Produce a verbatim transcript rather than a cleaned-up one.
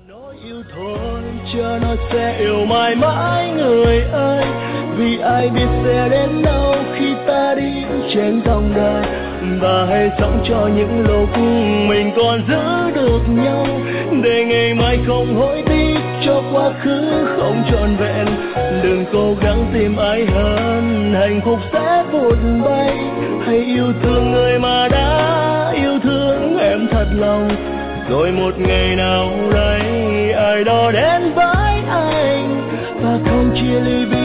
Nói yêu thôi cho nó sẽ yêu mãi mãi người ơi, vì ai biết sẽ đến đâu khi ta đi trên dòng đời. Và hãy sống cho những lúc mình còn giữ được nhau, để ngày mai không hối tiếc cho quá khứ không trọn vẹn. Đừng cố gắng tìm ai hơn, hạnh phúc sẽ vụt bay. Hãy yêu thương người mà đã yêu thương em thật lòng, rồi một ngày nào đấy ai đó đến với anh và không chia ly.